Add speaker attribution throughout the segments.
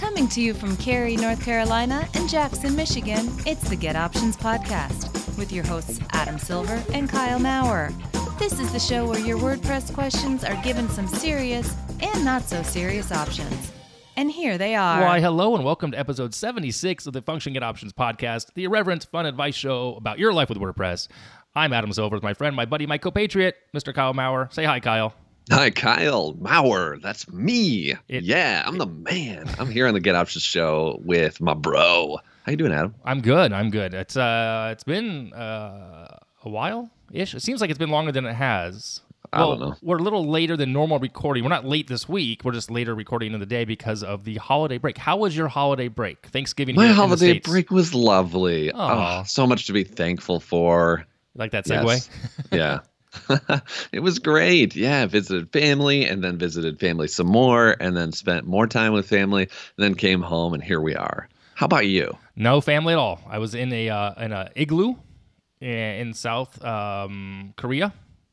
Speaker 1: Coming to you from Cary, North Carolina and Jackson, Michigan, it's the Get Options Podcast with your hosts Adam Silver and Kyle Maurer. This is the show where your WordPress questions are given some serious and not so serious options. And here they are.
Speaker 2: Why, hello and welcome to episode 76 of the Function Get Options Podcast, the irreverent, fun advice show about your life with WordPress. I'm Adam Silver with my friend, my buddy, my compatriot, Mr. Kyle Maurer. Say hi, Kyle.
Speaker 3: Hi, Kyle Maurer. That's me. I'm the man. I'm here on the Get Options show with my bro. How you doing, Adam?
Speaker 2: I'm good. It's been a while-ish. It seems like it's been longer than it has.
Speaker 3: I don't know.
Speaker 2: We're a little later than normal recording. We're not late this week. We're just later recording in the day because of the holiday break. How was your holiday break? Thanksgiving
Speaker 3: My
Speaker 2: here
Speaker 3: holiday
Speaker 2: in the States.
Speaker 3: break was lovely.
Speaker 2: Aw.
Speaker 3: Oh, so much to be thankful for.
Speaker 2: Like that segue?
Speaker 3: Yes. Yeah. It was great. Yeah, visited family and then visited family some more and then spent more time with family and then came home and here we are. How about you?
Speaker 2: No family at all. I was in a igloo in South Korea.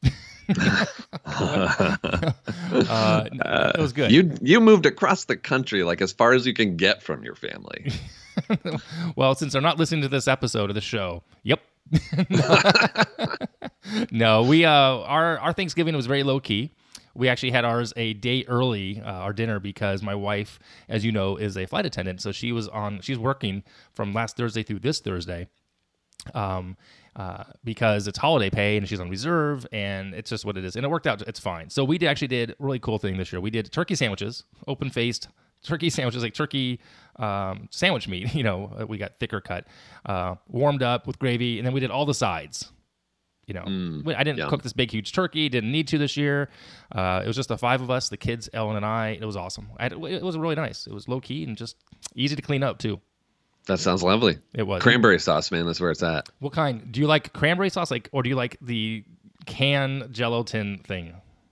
Speaker 2: It was good.
Speaker 3: You moved across the country, like as far as you can get from your family.
Speaker 2: Well, since they're not listening to this episode of the show, yep. No, we our Thanksgiving was very low key. We actually had ours a day early, our dinner, because my wife, as you know, is a flight attendant. So she's working from last Thursday through this Thursday. Because it's holiday pay and she's on reserve and it's just what it is. And it worked out. It's fine. So we actually did a really cool thing this year. We did turkey sandwiches, open-faced turkey sandwiches, like turkey sandwich meat. You know, we got thicker cut, warmed up with gravy. And then we did all the sides. You know, I didn't cook this big, huge turkey. Didn't need to this year. It was just the five of us, the kids, Ellen and I. It was awesome. It was really nice. It was low key and just easy to clean up too.
Speaker 3: That sounds lovely.
Speaker 2: It was.
Speaker 3: Cranberry sauce, man. That's where it's at.
Speaker 2: What kind? Do you like cranberry sauce, or do you like the can gelatin thing?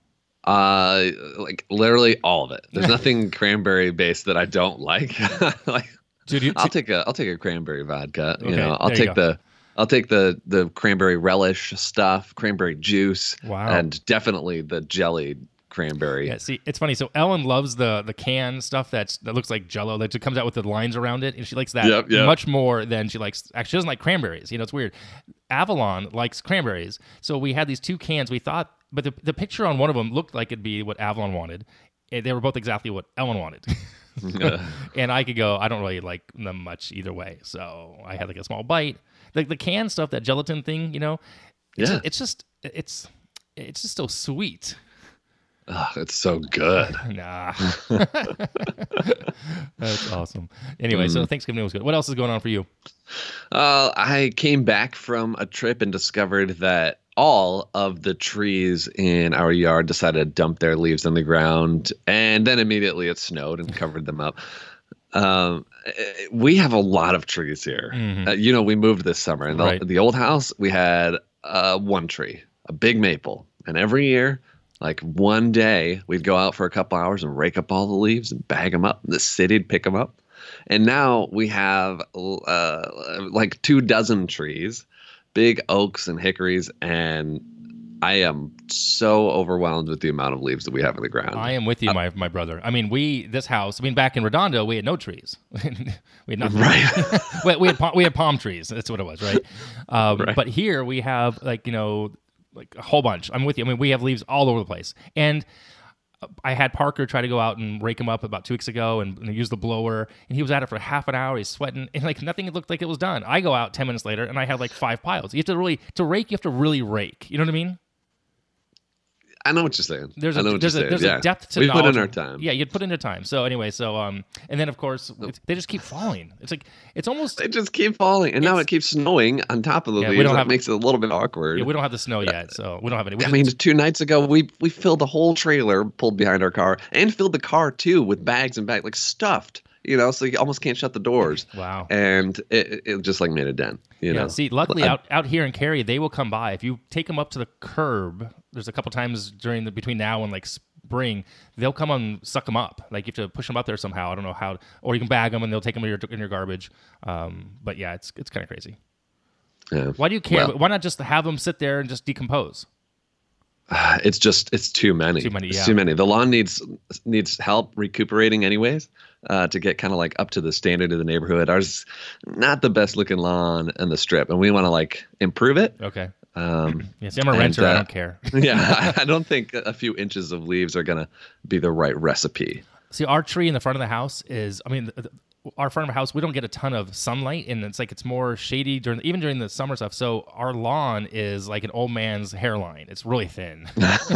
Speaker 3: Like literally all of it. There's nothing cranberry based that I don't like. I'll take a cranberry vodka.
Speaker 2: Okay,
Speaker 3: you know, I'll take the cranberry relish stuff, cranberry juice, and definitely the jelly cranberry.
Speaker 2: Yeah, see, it's funny. So Ellen loves the can stuff that looks like Jell-O, that comes out with the lines around it, and she likes that much more than she likes. Actually, she doesn't like cranberries. You know, it's weird. Avalon likes cranberries, so we had these two cans. We thought, but the picture on one of them looked like it'd be what Avalon wanted. They were both exactly what Ellen wanted. And I could go, I don't really like them much either way. So I had like a small bite. Like the can stuff, that gelatin thing, you know, it's just so sweet.
Speaker 3: Oh, it's so good.
Speaker 2: Nah. That's awesome. Anyway, so Thanksgiving was good. What else is going on for you?
Speaker 3: I came back from a trip and discovered that all of the trees in our yard decided to dump their leaves on the ground, and then immediately it snowed and covered them up. We have a lot of trees here. Mm-hmm. We moved this summer, and the old house, we had one tree, a big maple, and every year, like one day, we'd go out for a couple hours and rake up all the leaves and bag them up. The city'd pick them up. And now we have like 24 trees, big oaks and hickories, and I am so overwhelmed with the amount of leaves that we have in the ground.
Speaker 2: I am with you, my brother. I mean, back in Redondo, we had no trees. We had nothing.
Speaker 3: Right.
Speaker 2: we had palm trees. That's what it was, right?
Speaker 3: Right.
Speaker 2: But here we have like a whole bunch. I'm with you. I mean, we have leaves all over the place. And I had Parker try to go out and rake them up about 2 weeks ago and use the blower. And he was at it for half an hour. He's sweating. And like nothing looked like it was done. I go out 10 minutes later and I had like 5 piles. You have to rake, you have to really rake. You know what I mean?
Speaker 3: I know what you're saying.
Speaker 2: There's a depth to
Speaker 3: we
Speaker 2: knowledge.
Speaker 3: We put in our time.
Speaker 2: Yeah, you'd put in your time. So anyway, and then of course they just keep falling. It's like they
Speaker 3: just keep falling, and now it keeps snowing on top of the leaves. That makes it a little bit awkward.
Speaker 2: Yeah, we don't have the snow yet, so we don't have any.
Speaker 3: I mean, 2 nights ago we filled the whole trailer, pulled behind our car, and filled the car too with bags and bags, like stuffed. You know, so you almost can't shut the doors.
Speaker 2: Wow.
Speaker 3: And it just like made a dent. You know.
Speaker 2: See, luckily out here in Cary, they will come by. If you take them up to the curb, there's a couple times between now and like spring, they'll come and suck them up. Like you have to push them up there somehow. I don't know how, or you can bag them and they'll take them in your garbage. But yeah, it's kind of crazy.
Speaker 3: Yeah.
Speaker 2: Why do you care? Why not just have them sit there and just decompose?
Speaker 3: It's too many.
Speaker 2: Too many, yeah.
Speaker 3: It's too many. The lawn needs help recuperating anyways, to get kind of like up to the standard of the neighborhood. Ours not the best looking lawn in the Strip, and we want to like improve it.
Speaker 2: Okay. Yes, I'm a renter. I don't care.
Speaker 3: Yeah, I don't think a few inches of leaves are gonna be the right recipe.
Speaker 2: See, our tree in the front of the house is, our front of the house, we don't get a ton of sunlight, and it's more shady even during the summer stuff. So our lawn is like an old man's hairline. It's really thin.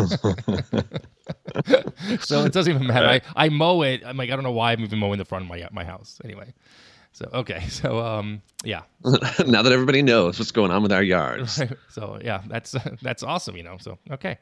Speaker 2: So it doesn't even matter. Right. I mow it. I'm like, I don't know why I'm even mowing the front of my house anyway. So, okay. So, yeah.
Speaker 3: Now that everybody knows what's going on with our yards.
Speaker 2: Right. So, yeah, that's awesome, So, okay.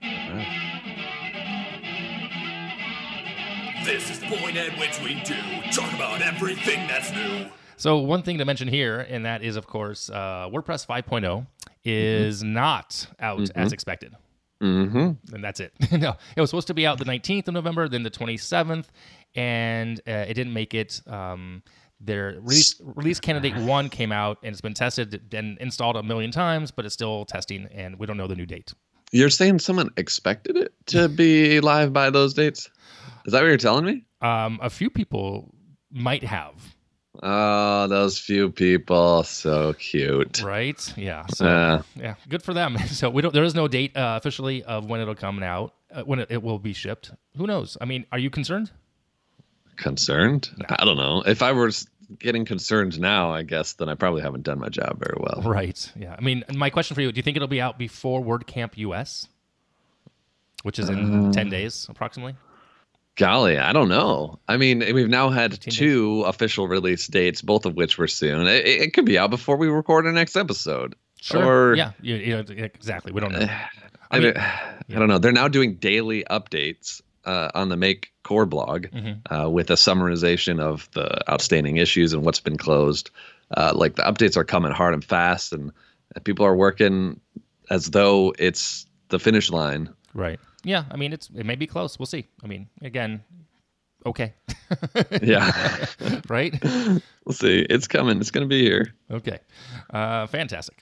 Speaker 4: This is the point at which we do talk about everything that's new.
Speaker 2: So one thing to mention here, and that is, of course, WordPress 5.0 is not out as expected. Mm-hmm. And that's it. No, it was supposed to be out the 19th of November, then the 27th, and it didn't make it. Their release candidate 1 came out, and it's been tested and installed a million times, but it's still testing, and we don't know the new date.
Speaker 3: You're saying someone expected it to be live by those dates? Is that what you're telling me?
Speaker 2: A few people might have.
Speaker 3: Oh, those few people, so cute,
Speaker 2: right? Yeah. So yeah, good for them. So there is no date officially of when it'll come out, when it will be shipped. Who knows? I mean, are you concerned?
Speaker 3: Concerned?
Speaker 2: No.
Speaker 3: I don't know. If I were getting concerned now, I guess then I probably haven't done my job very well.
Speaker 2: Right. Yeah. I mean, my question for you: do you think it'll be out before WordCamp US, which is in 10 days approximately?
Speaker 3: Golly, I don't know. I mean, we've now had 2 official release dates, both of which were soon. It could be out before we record our next episode.
Speaker 2: Sure. Yeah. Exactly. We don't know.
Speaker 3: I don't know. They're now doing daily updates on the Make Core blog with a summarization of the outstanding issues and what's been closed. Like the updates are coming hard and fast, and people are working as though it's the finish line.
Speaker 2: Right. Yeah, I mean, it may be close. We'll see. I mean, again, okay.
Speaker 3: Yeah.
Speaker 2: Right?
Speaker 3: We'll see. It's coming. It's going to be here.
Speaker 2: Okay. Fantastic.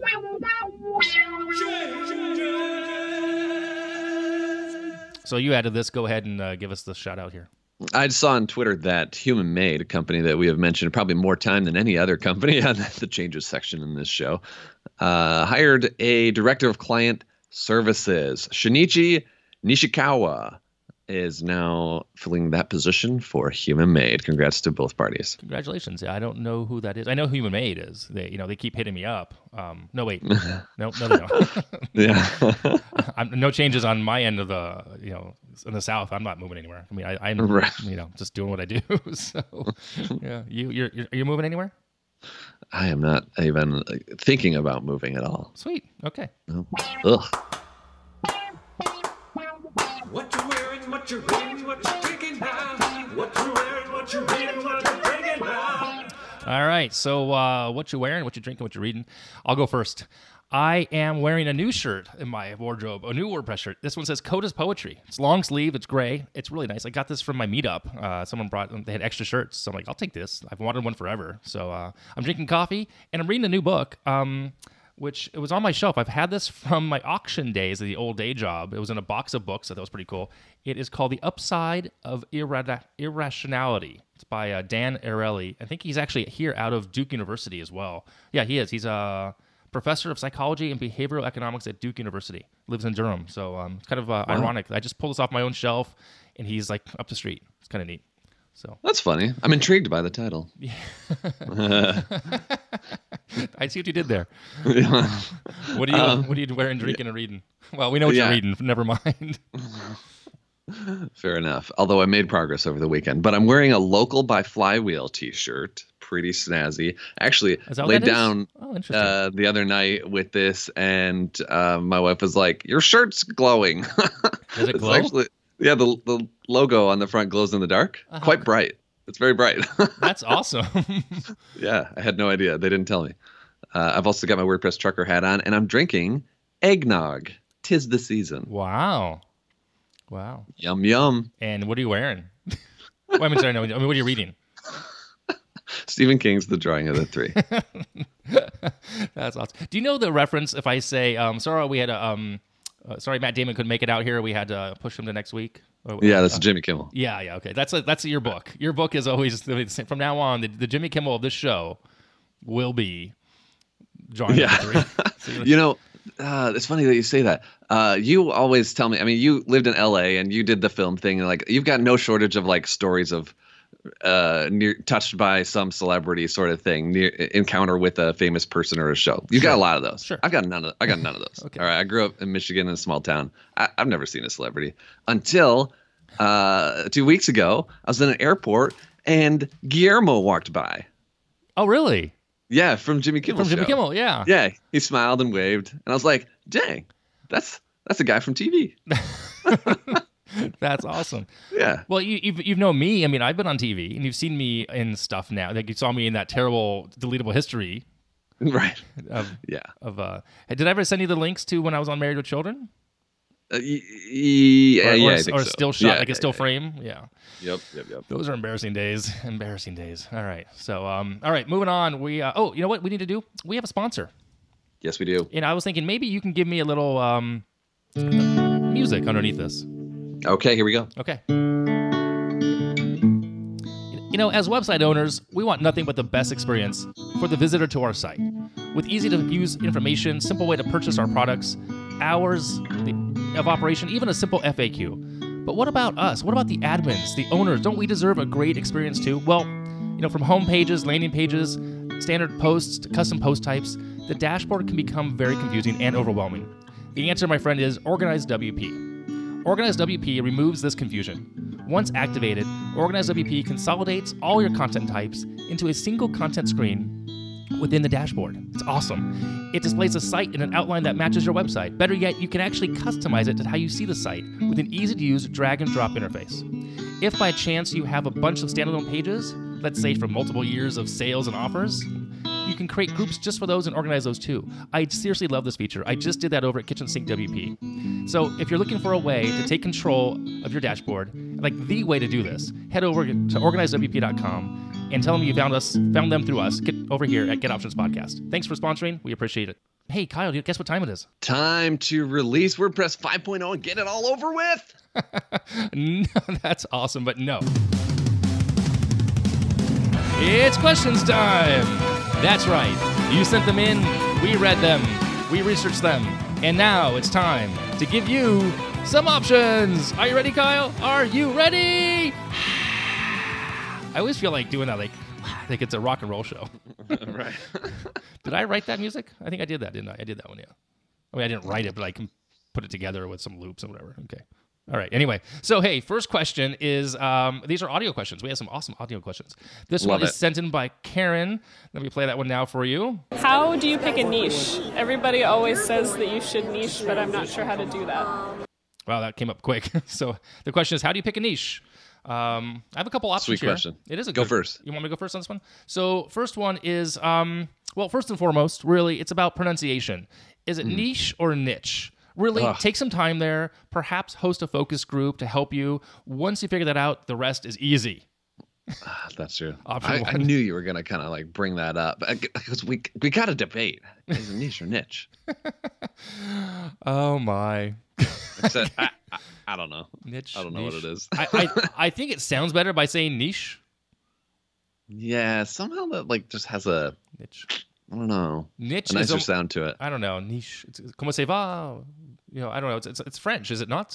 Speaker 2: So you added this. Go ahead and give us the shout out here.
Speaker 3: I saw on Twitter that Human Made, a company that we have mentioned probably more time than any other company on the changes section in this show, hired a director of client services. Shinichi Nishikawa is now filling that position for Human Made. Congrats to both parties.
Speaker 2: Congratulations. I don't know who that is. I know who Human Made is. They keep hitting me up. No, wait. No.
Speaker 3: Yeah.
Speaker 2: No changes on my end of the, in the South. I'm not moving anywhere. I mean, I'm
Speaker 3: right.
Speaker 2: Just doing what I do. So, yeah. Are you moving anywhere?
Speaker 3: I am not even thinking about moving at all.
Speaker 2: Sweet. Okay.
Speaker 3: No. Ugh.
Speaker 4: What you wearing, what you reading, what you drinking now? What you wearing, what you reading, what you drinking now?
Speaker 2: All right. So what you wearing, what you drinking, what you reading? I'll go first. I am wearing a new shirt in my wardrobe, a new WordPress shirt. This one says Code is Poetry. It's long sleeve. It's gray. It's really nice. I got this from my meetup. Someone they had extra shirts. So I'm like, I'll take this. I've wanted one forever. So I'm drinking coffee and I'm reading a new book, which it was on my shelf. I've had this from my auction days of the old day job. It was in a box of books. So that was pretty cool. It is called The Upside of Irrationality. It's by Dan Ariely. I think he's actually here out of Duke University as well. Yeah, he is. He's a professor of psychology and behavioral economics at Duke University. Lives in Durham. So it's kind of ironic. I just pulled this off my own shelf, and he's like up the street. It's kind of neat. So
Speaker 3: that's funny. I'm intrigued by the title.
Speaker 2: Yeah. I see what you did there.
Speaker 3: Yeah.
Speaker 2: What are you wearing, drinking, and reading? Well, we know what you're reading. Never mind.
Speaker 3: Fair enough. Although I made progress over the weekend. But I'm wearing a Local by Flywheel t-shirt. Pretty snazzy. Actually, laid down the other night with this, and my wife was like, "Your shirt's glowing."
Speaker 2: Does it glow?
Speaker 3: Actually, yeah, the logo on the front glows in the dark. Quite bright. It's very bright.
Speaker 2: That's awesome.
Speaker 3: Yeah, I had no idea. They didn't tell me. I've also got my WordPress trucker hat on, and I'm drinking eggnog. 'Tis the season.
Speaker 2: Wow.
Speaker 3: Yum, yum.
Speaker 2: And what are you wearing? What are you reading?
Speaker 3: Stephen King's The Drawing of the Three.
Speaker 2: That's awesome. Do you know the reference if I say, Sarah, we had a Sorry, Matt Damon couldn't make it out here. We had to push him to next week.
Speaker 3: Yeah, that's Jimmy Kimmel.
Speaker 2: Yeah, okay. That's your book. Your book is always, from now on, the Jimmy Kimmel of this show will be John.
Speaker 3: Yeah. It's funny that you say that. You always tell me, I mean, you lived in LA and you did the film thing, and like you've got no shortage of like stories of touched by some celebrity sort of thing, encounter with a famous person or a show. You've got a lot of those.
Speaker 2: Sure.
Speaker 3: I got none of those. Okay. All right. I grew up in Michigan in a small town. I've never seen a celebrity until 2 weeks ago. I was in an airport and Guillermo walked by.
Speaker 2: Oh, really?
Speaker 3: Yeah, from Jimmy Kimmel.
Speaker 2: Jimmy Kimmel, yeah.
Speaker 3: Yeah, he smiled and waved, and I was like, "Dang, that's a guy from TV."
Speaker 2: That's awesome.
Speaker 3: Yeah.
Speaker 2: Well, you've known me. I mean, I've been on TV, and you've seen me in stuff now. Like you saw me in that terrible deletable history.
Speaker 3: Right.
Speaker 2: Did I ever send you the links to when I was on Married with Children?
Speaker 3: I think so.
Speaker 2: Still shot, like a still frame. Yeah.
Speaker 3: Yep.
Speaker 2: Those are embarrassing days. All right. So, all right, moving on. We, you know what we need to do? We have a sponsor.
Speaker 3: Yes, we do.
Speaker 2: And I was thinking maybe you can give me a little music underneath this.
Speaker 3: Okay, here we go.
Speaker 2: Okay. As website owners, we want nothing but the best experience for the visitor to our site. With easy-to-use information, simple way to purchase our products, hours of operation, even a simple FAQ. But what about us? What about the admins, the owners? Don't we deserve a great experience too? Well, from home pages, landing pages, standard posts to custom post types, the dashboard can become very confusing and overwhelming. The answer, my friend, is Organize WP. Organize WP removes this confusion. Once activated, Organize WP consolidates all your content types into a single content screen within the dashboard. It's awesome. It displays a site in an outline that matches your website. Better yet, you can actually customize it to how you see the site with an easy-to-use drag-and-drop interface. If by chance you have a bunch of standalone pages, let's say from multiple years of sales and offers, you can create groups just for those and organize those too. I seriously love this feature. I just did that over at Kitchen Sink WP. So if you're looking for a way to take control of your dashboard, like the way to do this, head over to organizewp.com and tell them you found them through us. Get over here at Get Options Podcast. Thanks for sponsoring. We appreciate it. Hey, Kyle, guess what time it is?
Speaker 3: Time to release WordPress 5.0 and get it all over with.
Speaker 2: No, that's awesome, but no. It's questions time. That's right. You sent them in, we read them, we researched them, and now it's time to give you some options. Are you ready, Kyle? Are you ready? I always feel like doing that, like it's a rock and roll show.
Speaker 3: Right.
Speaker 2: Did I write that music? I think I did that, didn't I? I did that one, yeah. I mean, I didn't write it, but I can put it together with some loops and whatever. Okay. All right. Anyway, so hey, first question is these are audio questions. We have some awesome audio questions. This one is sent in by Karen. Let me play that one now for you.
Speaker 5: How do you pick a niche? Everybody always says that you should niche, but I'm not sure how to do that.
Speaker 2: Wow, that came up quick. So the question is, how do you pick a niche? I have a couple options
Speaker 3: here. Sweet question.
Speaker 2: It is a
Speaker 3: go first.
Speaker 2: You want me to go first on this one? So first one is, well, first and foremost, really, it's about pronunciation. Is it niche or niche? Really, take some time there. Perhaps host a focus group to help you. Once you figure that out, the rest is easy.
Speaker 3: That's true. I knew you were going to kind of like bring that up because we got to debate. Is it niche or niche?
Speaker 2: Oh, my.
Speaker 3: I don't know.
Speaker 2: Niche.
Speaker 3: I don't know what it is.
Speaker 2: I think it sounds better by saying niche.
Speaker 3: Yeah, somehow that like just has a
Speaker 2: niche.
Speaker 3: I don't know.
Speaker 2: Niche
Speaker 3: a nicer sound to it.
Speaker 2: I don't know. Niche. It's, comment ça va? I don't know. It's French, is it not?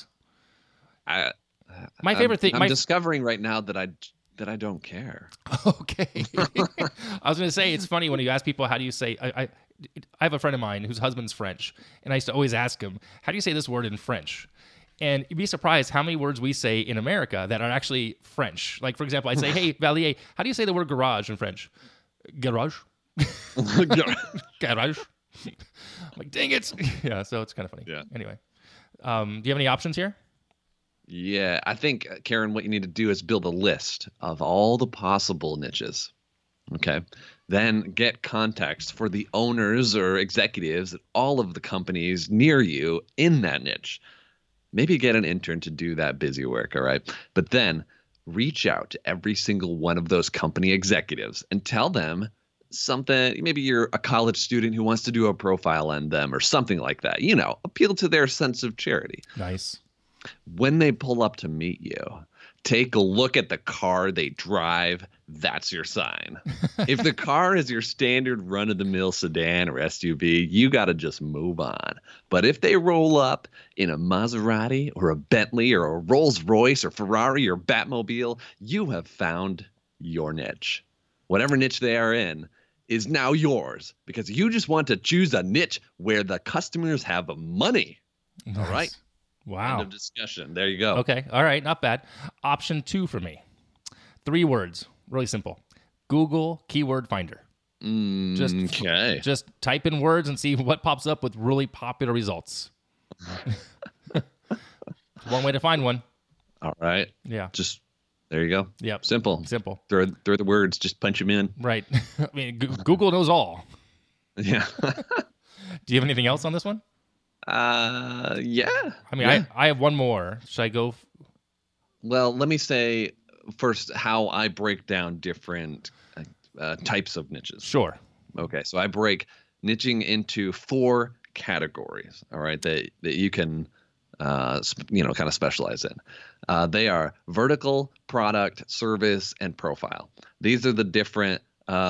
Speaker 2: My favorite thing.
Speaker 3: I'm discovering right now that I don't care.
Speaker 2: Okay. I was going to say, it's funny when you ask people, how do you say, I have a friend of mine whose husband's French, and I used to always ask him, how do you say this word in French? And you'd be surprised how many words we say in America that are actually French. Like, for example, I'd say, hey, Valier, how do you say the word garage in French? Garage. Garage. I'm like, dang it. Yeah, so it's kind of funny.
Speaker 3: Yeah.
Speaker 2: Anyway, do you have any options here?
Speaker 3: Yeah, I think, Karen, what you need to do is build a list of all the possible niches. Okay. Then get context for the owners or executives at all of the companies near you in that niche. Maybe get an intern to do that busy work. All right. But then reach out to every single one of those company executives and tell them something. Maybe you're a college student who wants to do a profile on them or something like that. Appeal to their sense of charity.
Speaker 2: Nice.
Speaker 3: When they pull up to meet you, take a look at the car they drive. That's your sign. If the car is your standard run-of-the-mill sedan or SUV, you got to just move on. But if they roll up in a Maserati or a Bentley or a Rolls-Royce or Ferrari or Batmobile, you have found your niche. Whatever niche they are in is now yours because you just want to choose a niche where the customers have money.
Speaker 2: Nice.
Speaker 3: All right.
Speaker 2: Wow.
Speaker 3: End of discussion. There you go.
Speaker 2: Okay. All right. Not bad. Option 2 for me. 3 words. Really simple. Google Keyword Finder. Just type in words and see what pops up with really popular results. One way to find one.
Speaker 3: All right.
Speaker 2: Yeah.
Speaker 3: Just there you go.
Speaker 2: Yep.
Speaker 3: Simple.
Speaker 2: Throw
Speaker 3: the words. Just punch them in.
Speaker 2: Right. I mean, Google knows all.
Speaker 3: Yeah.
Speaker 2: Do you have anything else on this one?
Speaker 3: Yeah.
Speaker 2: I mean, I have one more. Should I go?
Speaker 3: Well, let me say first how I break down different types of niches.
Speaker 2: Sure.
Speaker 3: Okay, so I break niching into 4 categories. All right, that you can kind of specialize in. They are vertical, product, service, and profile. These are the different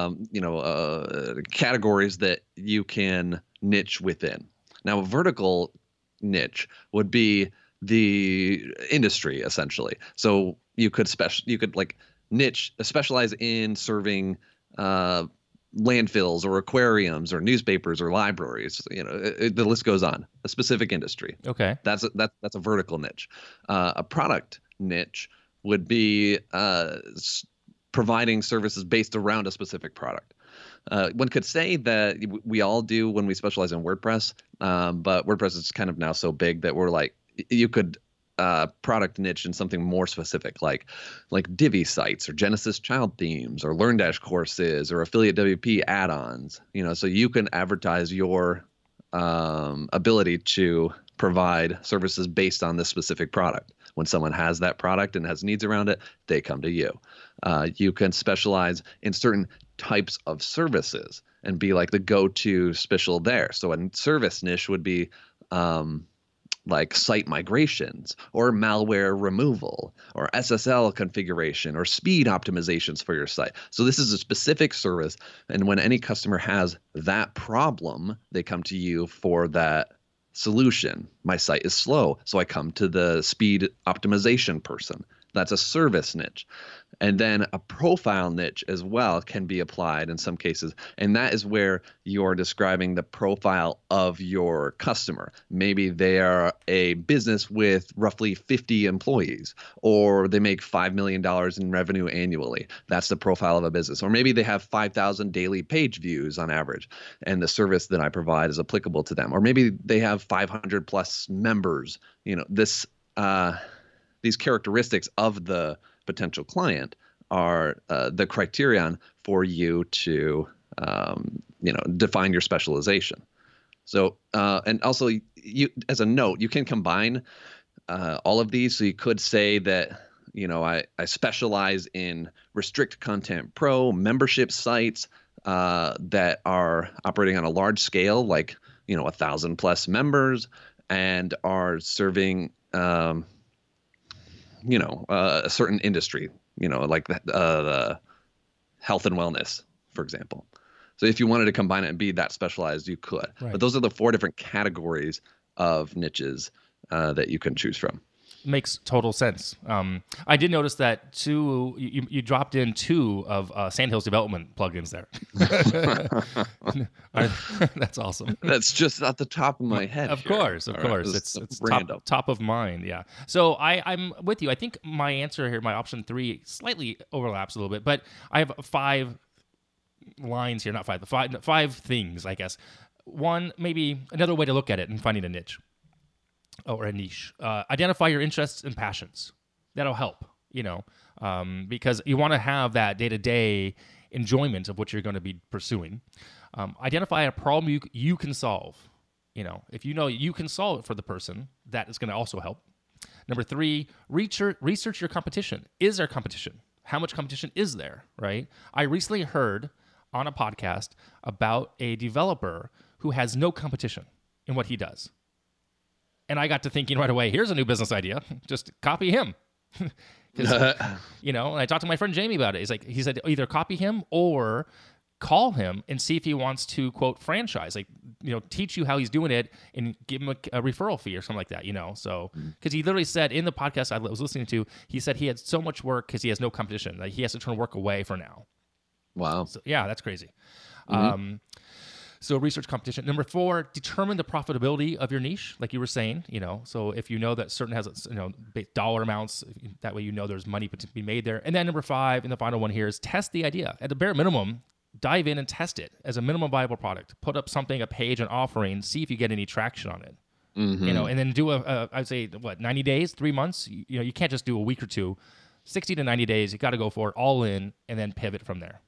Speaker 3: categories that you can niche within. Now, a vertical niche would be the industry essentially. So you could niche, specialize in serving landfills or aquariums or newspapers or libraries. The list goes on. A specific industry.
Speaker 2: Okay,
Speaker 3: that's a vertical niche. A product niche would be providing services based around a specific product. One could say that we all do when we specialize in WordPress, but WordPress is kind of now so big that we're like, you could product niche in something more specific, like Divi sites or Genesis child themes or LearnDash courses or affiliate WP add-ons. So you can advertise your ability to provide services based on this specific product. When someone has that product and has needs around it, they come to you. You can specialize in certain types of services and be like the go-to special there. So a service niche would be like site migrations or malware removal or SSL configuration or speed optimizations for your site. So this is a specific service. And when any customer has that problem, they come to you for that solution. My site is slow, so I come to the speed optimization person. That's a service niche. And then a profile niche as well can be applied in some cases. And that is where you're describing the profile of your customer. Maybe they are a business with roughly 50 employees, or they make $5 million in revenue annually. That's the profile of a business. Or maybe they have 5,000 daily page views on average, and the service that I provide is applicable to them. Or maybe they have 500 plus members. These characteristics of the potential client are the criterion for you to define your specialization. So and also you, as a note, you can combine all of these. So you could say that I specialize in Restrict Content Pro membership sites that are operating on a large scale, like 1,000 plus members, and are serving a certain industry, like the health and wellness, for example. So if you wanted to combine it and be that specialized, you could. Right. But those are the 4 different categories of niches that you can choose from.
Speaker 2: Makes total sense. I did notice that you dropped in 2 of Sandhills development plugins there. That's awesome.
Speaker 3: That's just at the top of my head.
Speaker 2: Of course. Right. It's top of mind. Yeah. So I'm with you. I think my answer here, my option 3, slightly overlaps a little bit, but I have 5 lines here, not 5, 5 things, I guess. One, maybe another way to look at it and finding a niche. Or a niche. Identify your interests and passions. That'll help, because you want to have that day-to-day enjoyment of what you're going to be pursuing. Identify a problem you can solve. If you can solve it for the person, that is going to also help. Number 3, research your competition. Is there competition? How much competition is there, right? I recently heard on a podcast about a developer who has no competition in what he does. And I got to thinking right away, here's a new business idea. Just copy him. And I talked to my friend Jamie about it. He said either copy him or call him and see if he wants to, quote, franchise, teach you how he's doing it and give him a referral fee or something like that, So, because he literally said in the podcast I was listening to, he said he had so much work because he has no competition. Like he has to turn work away for now.
Speaker 3: Wow.
Speaker 2: So, yeah, that's crazy. So research competition. Number 4, determine the profitability of your niche, like you were saying, So if you know that certain has, dollar amounts, that way there's money to be made there. And then number 5, and the final one here is test the idea. At the bare minimum, dive in and test it as a minimum viable product. Put up something, a page, an offering, see if you get any traction on it. And then do I'd say 90 days, 3 months. You can't just do a week or two. 60 to 90 days, you got to go for it all in and then pivot from there.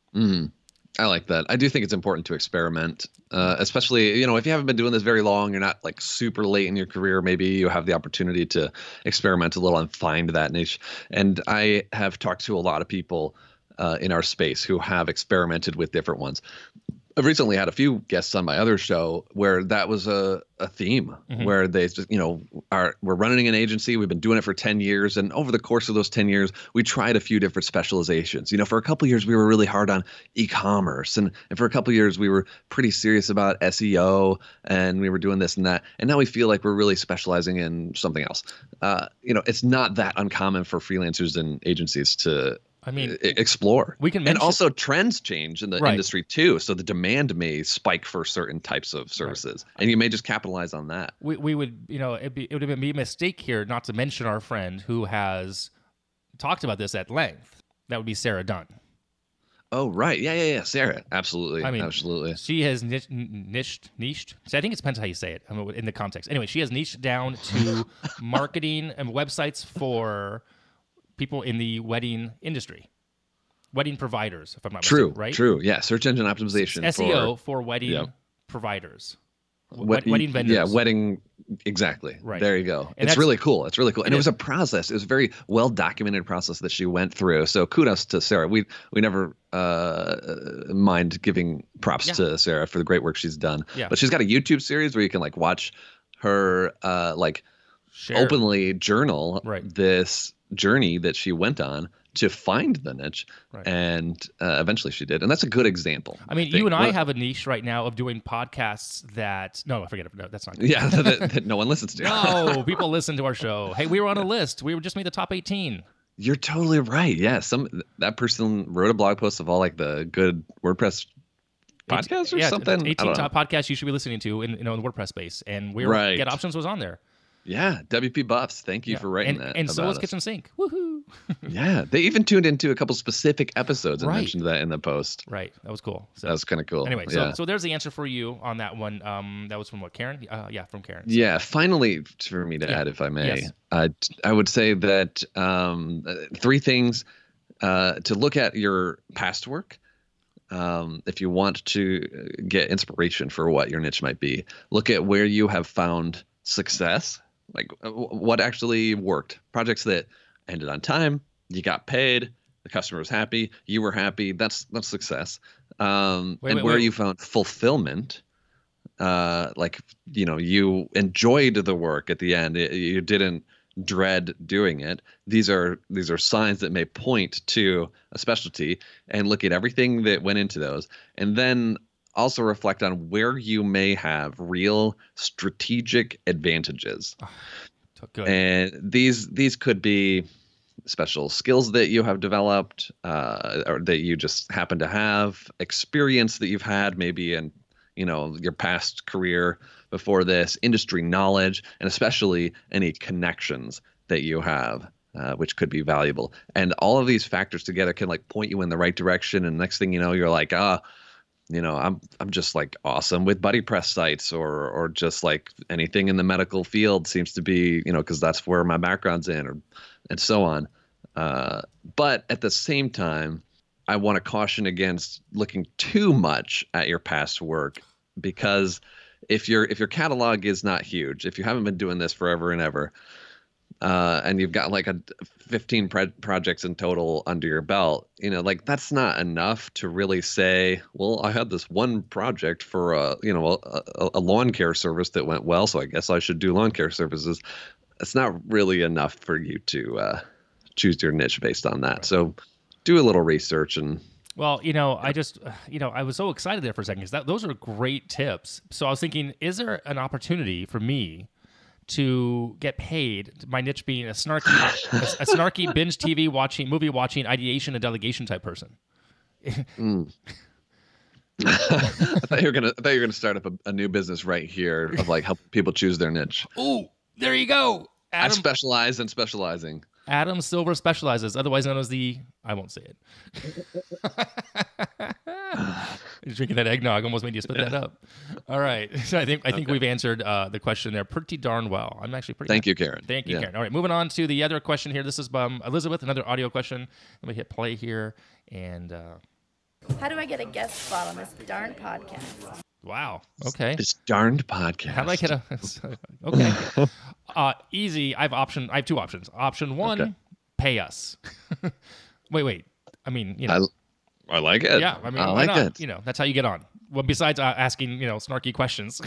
Speaker 3: I like that. I do think it's important to experiment, especially, if you haven't been doing this very long, you're not like super late in your career, maybe you have the opportunity to experiment a little and find that niche. And I have talked to a lot of people in our space who have experimented with different ones. I've recently had a few guests on my other show where that was a theme, where they just, we're running an agency. We've been doing it for 10 years. And over the course of those 10 years, we tried a few different specializations. For a couple of years, we were really hard on e-commerce. And for a couple of years, we were pretty serious about SEO, and we were doing this and that. And now we feel like we're really specializing in something else. It's not that uncommon for freelancers and agencies to explore.
Speaker 2: We can
Speaker 3: and also trends change in the industry too. So the demand may spike for certain types of services, and you may just capitalize on that.
Speaker 2: We would, it would be a mistake here not to mention our friend who has talked about this at length. That would be Sarah Dunn.
Speaker 3: Oh, right. Yeah. Sarah. Absolutely. Absolutely.
Speaker 2: She has niched. So I think it depends how you say it in the context. Anyway, she has niched down to marketing and websites for people in the wedding industry, wedding providers, if I'm not mistaken, right?
Speaker 3: True. Yeah. Search engine optimization.
Speaker 2: SEO for wedding providers. Wedding vendors.
Speaker 3: Yeah, wedding. Exactly. Right. There you go. And it's really cool. And it was a process. It was a very well documented process that she went through. So kudos to Sarah. We never mind giving props to Sarah for the great work she's done. Yeah. But she's got a YouTube series where you can watch her openly journal this journey that she went on to find the niche, and eventually she did, and that's a good example.
Speaker 2: I mean, you and I have a niche right now of doing podcasts that I forget it. No, that's not good.
Speaker 3: Yeah, that no one listens to.
Speaker 2: No, people listen to our show. Hey, we were on a list. We were just made the top 18.
Speaker 3: You're totally right. Yeah, that person wrote a blog post of all the good WordPress podcasts or something.
Speaker 2: 18 top podcasts you should be listening to in the WordPress space, and Get Options was on there.
Speaker 3: Yeah, WP Buffs. Thank you for writing that.
Speaker 2: And so was Kitchen Sink. Woohoo!
Speaker 3: Yeah, they even tuned into a couple specific episodes and mentioned that in the post.
Speaker 2: Right, that was cool. So,
Speaker 3: that was kind of cool.
Speaker 2: Anyway, so there's the answer for you on that one. That was from what, Karen? From Karen. So.
Speaker 3: Yeah, finally, for me to add, if I may, I would say that 3 things to look at your past work. If you want to get inspiration for what your niche might be, look at where you have found success. Like what actually worked, projects that ended on time, you got paid, the customer was happy, you were happy. That's success. Where you found fulfillment, you enjoyed the work at the end. You didn't dread doing it. These are signs that may point to a specialty, and look at everything that went into those, and then also reflect on where you may have real strategic advantages.
Speaker 2: Good.
Speaker 3: And these could be special skills that you have developed, or that you just happen to have, experience that you've had maybe in your past career before this, industry knowledge, and especially any connections that you have, which could be valuable. And all of these factors together can point you in the right direction. And next thing you know, you're like, I'm just awesome with BuddyPress sites, or just anything in the medical field seems to be, because that's where my background's in, and so on. But at the same time, I want to caution against looking too much at your past work, because if your catalog is not huge, if you haven't been doing this forever and ever, and you've got like 15 projects in total under your belt, like that's not enough to really say, well, I had this one project for a lawn care service that went well, so I guess I should do lawn care services. It's not really enough for you to choose your niche based on that. Right. So do a little research and.
Speaker 2: Well, I just, I was so excited there for a second because those are great tips. So I was thinking, is there an opportunity for me to get paid? My niche being a snarky binge TV movie watching, ideation and delegation type person.
Speaker 3: I thought you were gonna start up a new business right here of like helping people choose their niche.
Speaker 2: Oh, there you go.
Speaker 3: I specialize in specializing.
Speaker 2: Adam Silver Specializes, otherwise known as I won't say it. You're drinking that eggnog almost made you spit that up. All right. So I think we've answered the question there pretty darn well. I'm actually pretty
Speaker 3: Thank you, Karen.
Speaker 2: Thank you, Karen. All right, moving on to the other question here. This is Elizabeth, another audio question. Let me hit play here. And
Speaker 6: how do I get a guest spot on this darn podcast?
Speaker 2: Wow. Okay.
Speaker 3: This darned podcast.
Speaker 2: How do I get okay. Easy. I have two options. Option one, pay us. wait. I mean,
Speaker 3: I like it.
Speaker 2: Yeah. I mean, I like it. That's how you get on. Well, besides asking, snarky questions.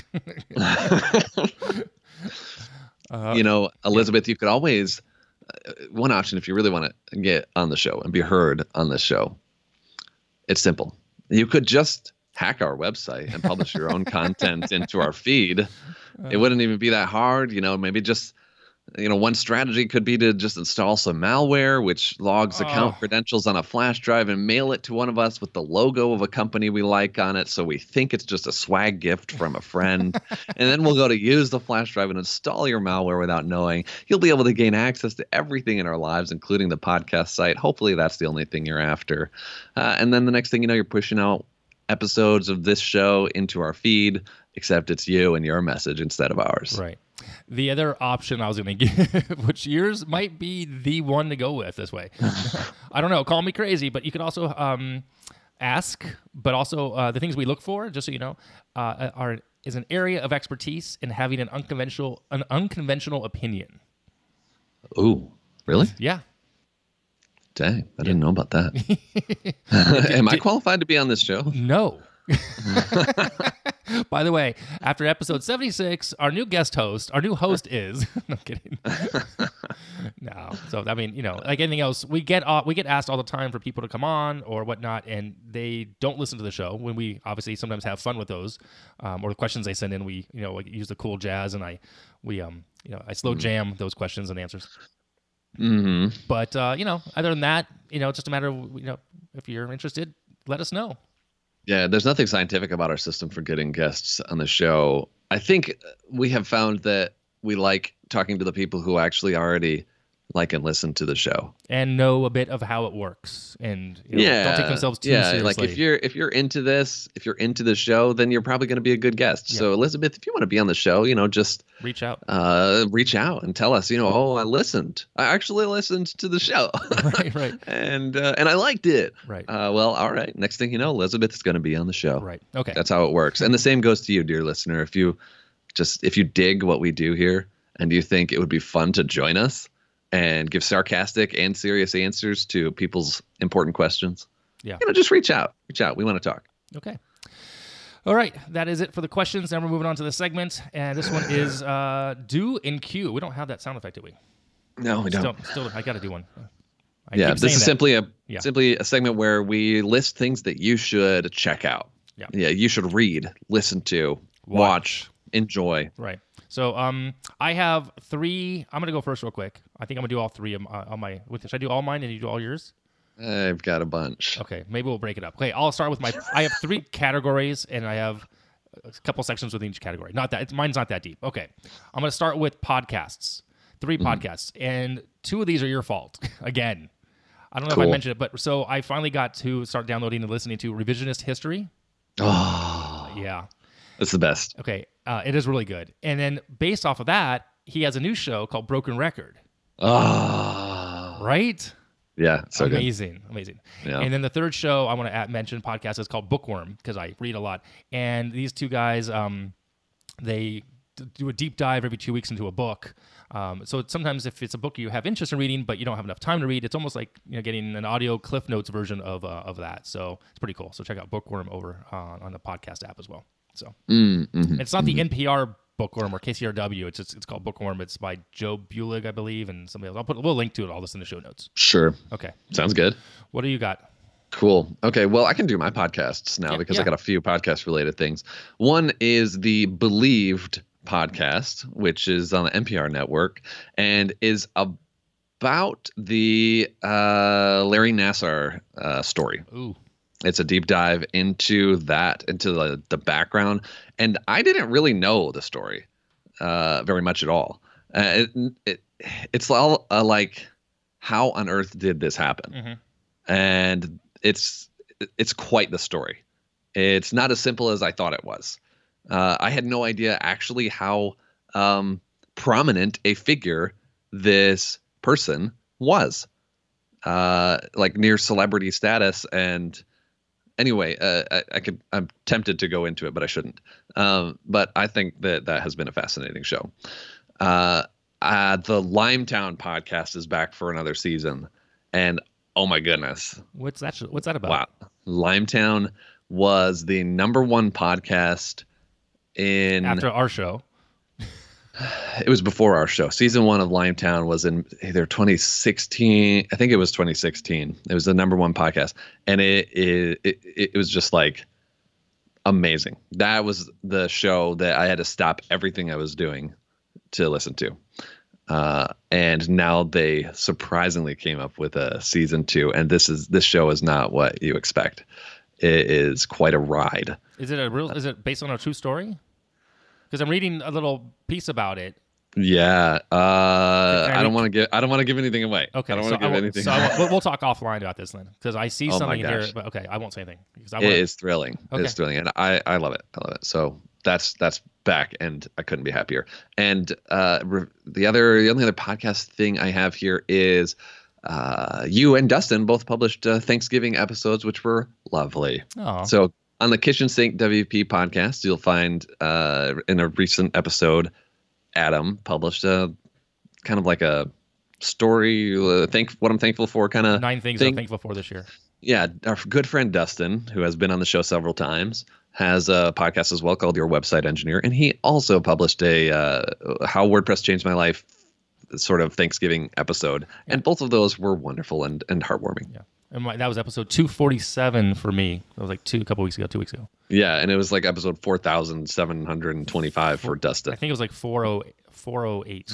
Speaker 3: Elizabeth, you could always, one option if you really want to get on the show and be heard on this show, it's simple. You could just hack our website and publish your own content into our feed. It wouldn't even be that hard. Maybe just, one strategy could be to just install some malware, which logs account credentials on a flash drive and mail it to one of us with the logo of a company we like on it. So we think it's just a swag gift from a friend. And then we'll go to use the flash drive and install your malware without knowing. You'll be able to gain access to everything in our lives, including the podcast site. Hopefully that's the only thing you're after. And then the next thing you know, you're pushing out episodes of this show into our feed, except it's you and your message instead of ours.
Speaker 2: Right. The other option I was going to give, which yours might be the one to go with this way. I don't know. Call me crazy, but you could also ask, but also the things we look for, just so you know, is an area of expertise in having an unconventional opinion.
Speaker 3: Ooh, really?
Speaker 2: Yeah.
Speaker 3: Dang, I didn't know about that. Am I qualified to be on this show?
Speaker 2: No. By the way, after episode 76, our new host is no kidding. No. So I mean, like anything else, we get asked all the time for people to come on or whatnot, and they don't listen to the show when we obviously sometimes have fun with those, or the questions they send in. We use the cool jazz, and I slow jam those questions and answers.
Speaker 3: Mm-hmm.
Speaker 2: But other than that, it's just a matter of if you're interested, let us know.
Speaker 3: Yeah, there's nothing scientific about our system for getting guests on the show. I think we have found that we like talking to the people who actually already like and listen to the show
Speaker 2: and know a bit of how it works, and don't take themselves too seriously.
Speaker 3: Like if you're into this, if you're into the show, then you're probably going to be a good guest. Yeah. So Elizabeth, if you want to be on the show, just
Speaker 2: reach out
Speaker 3: and tell us, I listened. I actually listened to the show.
Speaker 2: right.
Speaker 3: And I liked it.
Speaker 2: Right.
Speaker 3: Well, all right. Next thing you know, Elizabeth is going to be on the show.
Speaker 2: Right. Okay.
Speaker 3: That's how it works. And the same goes to you, dear listener. If you dig what we do here and you think it would be fun to join us and give sarcastic and serious answers to people's important questions, just reach out. We want to talk.
Speaker 2: Okay. All right. That is it for the questions. Now we're moving on to the segment. And this one is do and cue. We don't have that sound effect, do we?
Speaker 3: No, we don't.
Speaker 2: Still, I got to do one.
Speaker 3: This is simply a segment where we list things that you should check out. Yeah. You should read, listen to, watch, enjoy.
Speaker 2: Right. So I have 3. I'm going to go first real quick. I think I'm going to do all 3 of should I do all mine and you do all yours?
Speaker 3: I've got a bunch.
Speaker 2: Okay, maybe we'll break it up. Okay, I'll start with I have 3 categories, and I have a couple sections within each category. Mine's not that deep. Okay, I'm going to start with podcasts. 3 podcasts, and 2 of these are your fault. Again, I don't know if I mentioned it, but so I finally got to start downloading and listening to Revisionist History.
Speaker 3: Oh,
Speaker 2: yeah.
Speaker 3: It's the best.
Speaker 2: Okay, it is really good. And then based off of that, he has a new show called Broken Record.
Speaker 3: Oh.
Speaker 2: Right?
Speaker 3: Yeah, so
Speaker 2: amazing.
Speaker 3: Yeah.
Speaker 2: And then the third show I want to mention podcast is called Bookworm because I read a lot. And these 2 guys, they do a deep dive every 2 weeks into a book. So sometimes if it's a book you have interest in reading, but you don't have enough time to read, it's almost like getting an audio Cliff Notes version of that. So it's pretty cool. So check out Bookworm over on the podcast app as well. So it's not the NPR Bookworm or KCRW. It's called Bookworm. It's by Joe Bulig, I believe, and somebody else. We'll link to it, all this in the show notes.
Speaker 3: Sure.
Speaker 2: Okay.
Speaker 3: Sounds good.
Speaker 2: What do you got?
Speaker 3: Cool. Okay. Well, I can do my podcasts now because I got a few podcast related things. One is the Believed podcast, which is on the NPR network and is about the Larry Nassar story.
Speaker 2: Ooh.
Speaker 3: It's a deep dive into the background. And I didn't really know the story very much at all. It's all like, how on earth did this happen? Mm-hmm. And it's quite the story. It's not as simple as I thought it was. I had no idea actually how prominent a figure this person was, like near celebrity status. And anyway, I'm tempted to go into it, but I shouldn't. But I think that has been a fascinating show. The Limetown podcast is back for another season, and oh my goodness,
Speaker 2: what's that about?
Speaker 3: Wow, Limetown was the #1 podcast
Speaker 2: after our show.
Speaker 3: It was before our show. Season 1 of Limetown was in either 2016. I think it was 2016. It was the #1 podcast, and it was just like amazing. That was the show that I had to stop everything I was doing to listen to. And now they surprisingly came up with a season 2, and this show is not what you expect. It is quite a ride.
Speaker 2: Is it based on a true story? Because I'm reading a little piece about it.
Speaker 3: Yeah. I don't want to give anything away.
Speaker 2: Okay.
Speaker 3: I don't want to give anything.
Speaker 2: So we'll talk offline about this then, because I see something in here. But okay, I won't say anything.
Speaker 3: It is thrilling. Okay. It is thrilling, and I love it. I love it. So that's back, and I couldn't be happier. And the only other podcast thing I have here is you and Dustin both published Thanksgiving episodes, which were lovely.
Speaker 2: Aww.
Speaker 3: So on the Kitchen Sink WP podcast, you'll find in a recent episode, Adam published a kind of like a story, what I'm thankful for kind of
Speaker 2: 9 things I'm thankful for this year.
Speaker 3: Yeah. Our good friend Dustin, who has been on the show several times, has a podcast as well called Your Website Engineer. And he also published a How WordPress Changed My Life sort of Thanksgiving episode. Yeah. And both of those were wonderful and heartwarming.
Speaker 2: Yeah. And that was episode 247 for me. That was like 2 weeks ago.
Speaker 3: Yeah, and it was like episode 4,725 for Dustin.
Speaker 2: I think it was like 408.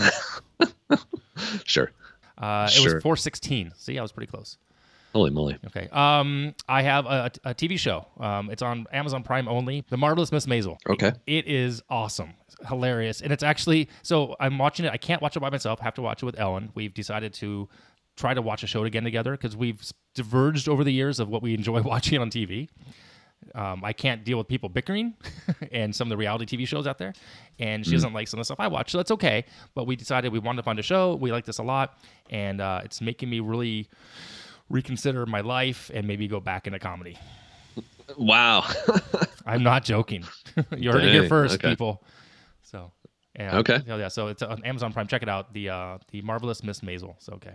Speaker 3: Sure.
Speaker 2: It was 416. So yeah, I was pretty close.
Speaker 3: Holy moly.
Speaker 2: Okay. I have a TV show. It's on Amazon Prime only. The Marvelous Miss Maisel.
Speaker 3: Okay.
Speaker 2: It is awesome. It's hilarious. And it's actually, so I'm watching it. I can't watch it by myself. I have to watch it with Ellen. We've decided to try to watch a show again together because we've diverged over the years of what we enjoy watching on TV. I can't deal with people bickering and some of the reality TV shows out there. And she doesn't like some of the stuff I watch, so that's okay. But we decided we wanted to find a show. We like this a lot. And it's making me really reconsider my life and maybe go back into comedy.
Speaker 3: Wow.
Speaker 2: I'm not joking. You heard it here first, people. So,
Speaker 3: okay.
Speaker 2: Yeah, so it's on Amazon Prime. Check it out. The Marvelous Miss Maisel. So, okay.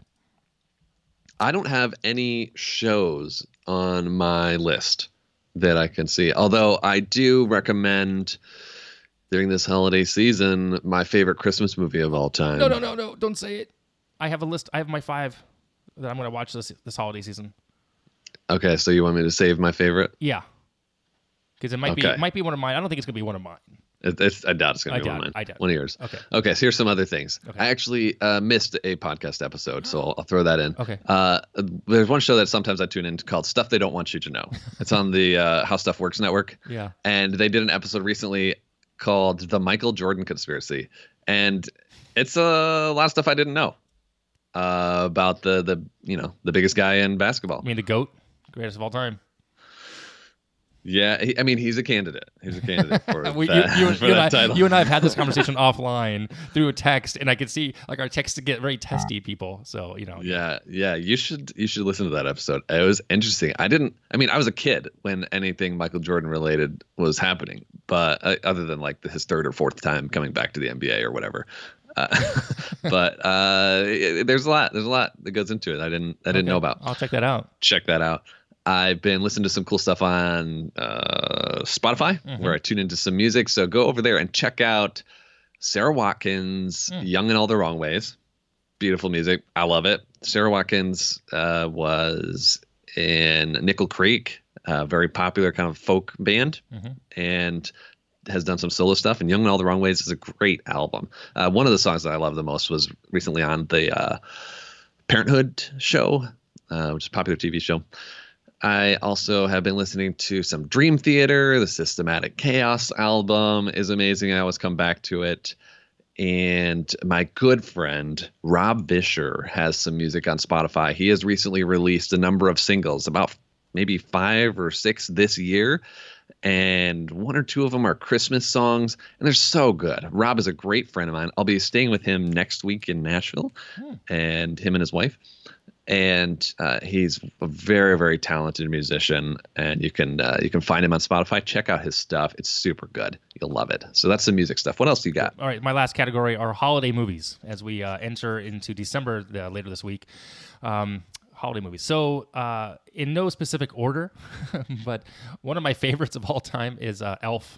Speaker 3: I don't have any shows on my list that I can see. Although I do recommend during this holiday season my favorite Christmas movie of all time.
Speaker 2: No, don't say it. I have a list. I have my 5 that I'm going to watch this holiday season.
Speaker 3: Okay, so you want me to save my favorite?
Speaker 2: Yeah, because it might be one of mine. I don't think it's going to be one of mine.
Speaker 3: I doubt it's going to be one of mine.
Speaker 2: I doubt.
Speaker 3: One of yours.
Speaker 2: Okay.
Speaker 3: So here's some other things.
Speaker 2: Okay.
Speaker 3: I actually missed a podcast episode, so I'll throw that in.
Speaker 2: Okay.
Speaker 3: There's one show that sometimes I tune in called Stuff They Don't Want You to Know. It's on the How Stuff Works network.
Speaker 2: Yeah.
Speaker 3: And they did an episode recently called The Michael Jordan Conspiracy. And it's a lot of stuff I didn't know about the biggest guy in basketball.
Speaker 2: You mean the GOAT? Greatest of all time.
Speaker 3: Yeah, he's a candidate. He's a candidate for that,
Speaker 2: you and I have had this conversation offline through a text, and I could see like our texts get very testy, people. So
Speaker 3: Yeah. You should listen to that episode. It was interesting. I was a kid when anything Michael Jordan related was happening, but other than like his third or fourth time coming back to the NBA or whatever. But there's a lot that goes into it. I didn't know about.
Speaker 2: I'll check that out.
Speaker 3: Check that out. I've been listening to some cool stuff on Spotify, where I tune into some music. So go over there and check out Sarah Watkins, Young in All the Wrong Ways. Beautiful music. I love it. Sarah Watkins was in Nickel Creek, a very popular kind of folk band, and has done some solo stuff. And Young in All the Wrong Ways is a great album. One of the songs that I love the most was recently on the Parenthood show, which is a popular TV show. I also have been listening to some Dream Theater. The Systematic Chaos album is amazing. I always come back to it. And my good friend, Rob Vischer, has some music on Spotify. He has recently released a number of singles, about maybe 5 or 6 this year. And 1 or 2 of them are Christmas songs. And they're so good. Rob is a great friend of mine. I'll be staying with him next week in Nashville, and him and his wife. And he's a very, very talented musician, and you can find him on Spotify. Check out his stuff; it's super good. You'll love it. So that's the music stuff. What else do you got?
Speaker 2: All right, my last category are holiday movies as we enter into December later this week. Holiday movies. So in no specific order, but one of my favorites of all time is Elf.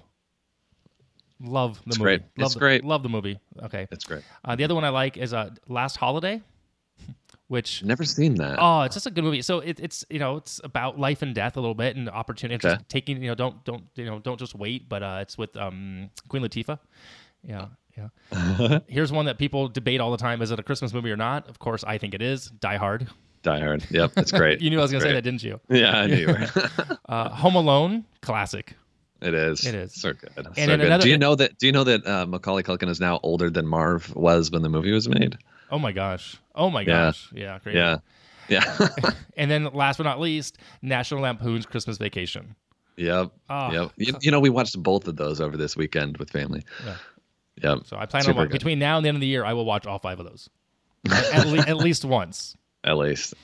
Speaker 2: Love the movie.
Speaker 3: It's great.
Speaker 2: Love the movie. Okay,
Speaker 3: it's great.
Speaker 2: The other one I like is Last Holiday. Which
Speaker 3: never seen that.
Speaker 2: Oh, it's just a good movie. So it's it's about life and death a little bit and opportunity. Okay. Just taking don't just wait. But it's with Queen Latifah. Yeah. Here's one that people debate all the time: is it a Christmas movie or not? Of course, I think it is. Die Hard.
Speaker 3: Die Hard. Yep, that's great.
Speaker 2: You knew I was going to say that, didn't you?
Speaker 3: Yeah, I knew.
Speaker 2: Home Alone, classic.
Speaker 3: It is.
Speaker 2: And
Speaker 3: So good.
Speaker 2: so good.
Speaker 3: Do you know that Macaulay Culkin is now older than Marv was when the movie was made?
Speaker 2: Oh my gosh. Yeah, great.
Speaker 3: Yeah.
Speaker 2: And then last but not least, National Lampoon's Christmas Vacation.
Speaker 3: Yep. Yep. We watched both of those over this weekend with family. Yeah. Yep.
Speaker 2: So I plan on between now and the end of the year, I will watch all 5 of those. At least once.
Speaker 3: At least.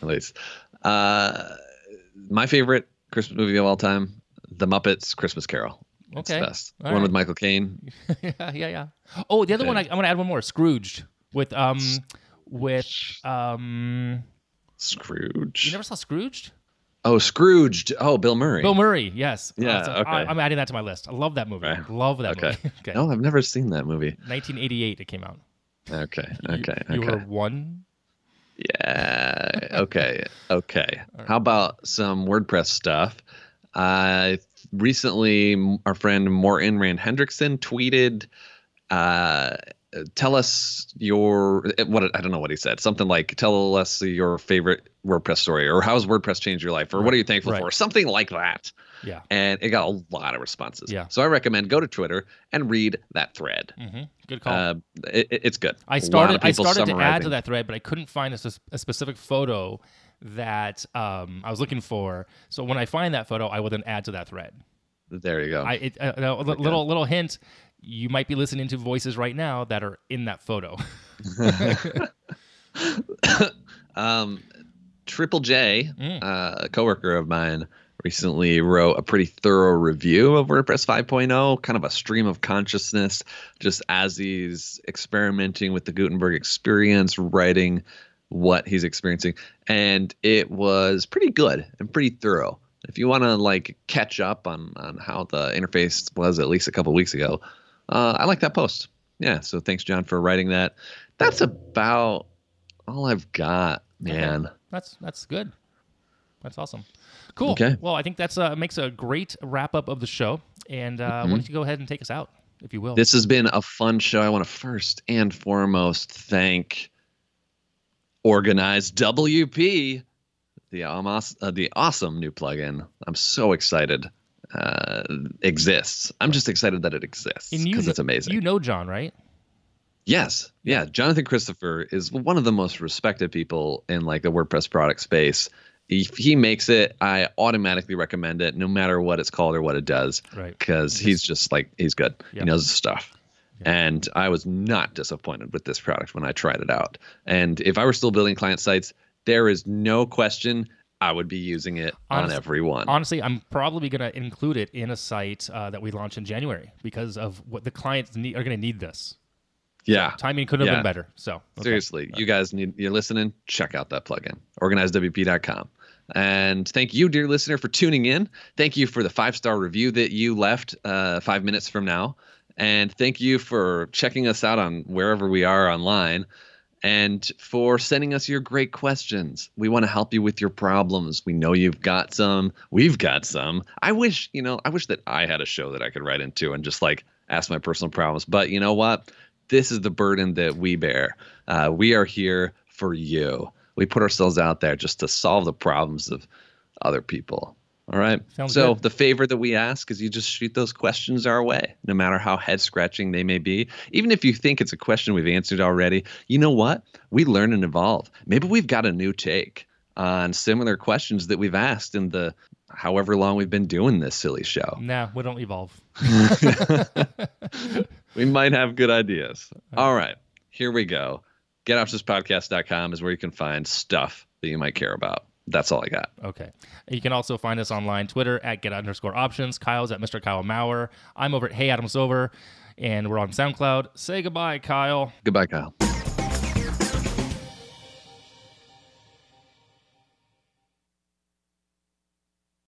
Speaker 3: My favorite Christmas movie of all time, The Muppets Christmas Carol. It's the best. All one right. with Michael Caine.
Speaker 2: Yeah. Oh, the other one, I'm going to add one more. Scrooged. With
Speaker 3: Scrooge.
Speaker 2: You never saw Scrooged?
Speaker 3: Oh, Scrooged. Oh, Bill Murray.
Speaker 2: Bill Murray, yes.
Speaker 3: Yeah, okay.
Speaker 2: I'm adding that to my list. I love that movie. Right. Love that movie.
Speaker 3: Okay. No, I've never seen that movie.
Speaker 2: 1988 it came out.
Speaker 3: Okay.
Speaker 2: You were 1?
Speaker 3: Yeah. Okay. Right. How about some WordPress stuff? Recently, our friend Morten Rand Hendrickson tweeted, tell us I don't know what he said. Something like, tell us your favorite WordPress story, or how's WordPress changed your life, or what are you thankful for? Something like that.
Speaker 2: Yeah.
Speaker 3: And it got a lot of responses.
Speaker 2: Yeah.
Speaker 3: So I recommend go to Twitter and read that thread.
Speaker 2: Mm-hmm. Good call.
Speaker 3: It's good.
Speaker 2: I started to add to that thread, but I couldn't find a specific photo that I was looking for. So when I find that photo, I will then add to that thread.
Speaker 3: There you go.
Speaker 2: Little hint. You might be listening to voices right now that are in that photo.
Speaker 3: Triple J, a coworker of mine, recently wrote a pretty thorough review of WordPress 5.0, kind of a stream of consciousness, just as he's experimenting with the Gutenberg experience, writing what he's experiencing. And it was pretty good and pretty thorough. If you want to catch up on how the interface was at least a couple of weeks ago, I like that post. Yeah. So thanks, John, for writing that. That's about all I've got, man.
Speaker 2: Okay. That's good. That's awesome. Cool.
Speaker 3: Okay.
Speaker 2: Well, I think that's makes a great wrap up of the show. And why don't you go ahead and take us out, if you will?
Speaker 3: This has been a fun show. I want to first and foremost thank Organize WP, the awesome new plugin. I'm so excited. Exists. I'm just excited that it exists because it's amazing.
Speaker 2: You know John, right?
Speaker 3: Yes. Yeah. Jonathan Christopher is one of the most respected people in the WordPress product space. If he makes it, I automatically recommend it, no matter what it's called or what it does.
Speaker 2: Right.
Speaker 3: Because he's just like, he's good.
Speaker 2: Yep.
Speaker 3: He knows his stuff.
Speaker 2: Yep.
Speaker 3: And I was not disappointed with this product when I tried it out. And if I were still building client sites, there is no question I would be using it on every one.
Speaker 2: Honestly, I'm probably going to include it in a site that we launch in January because of what the clients are going to need this.
Speaker 3: Yeah.
Speaker 2: So timing could have been better. So okay.
Speaker 3: Seriously, you guys you're listening, check out that plugin, organizedwp.com. And thank you, dear listener, for tuning in. Thank you for the 5-star review that you left 5 minutes from now. And thank you for checking us out on wherever we are online and for sending us your great questions. We want to help you with your problems. We know you've got some. We've got some. I wish that I had a show that I could write into and just like ask my personal problems. But you know what? This is the burden that we bear. We are here for you. We put ourselves out there just to solve the problems of other people. All right.
Speaker 2: Sounds
Speaker 3: so
Speaker 2: good.
Speaker 3: The favor that we ask is you just shoot those questions our way, no matter how head scratching they may be. Even if you think it's a question we've answered already, you know what? We learn and evolve. Maybe we've got a new take on similar questions that we've asked in the however long we've been doing this silly show.
Speaker 2: Nah, we don't evolve.
Speaker 3: We might have good ideas. All right. Here we go. GetOptionsPodcast.com is where you can find stuff that you might care about. That's all I got.
Speaker 2: Okay. You can also find us online, Twitter at @get_options. Kyle's at Mr. Kyle Maurer. I'm over at Hey Adam Silver, and we're on SoundCloud. Say goodbye, Kyle.
Speaker 3: Goodbye, Kyle.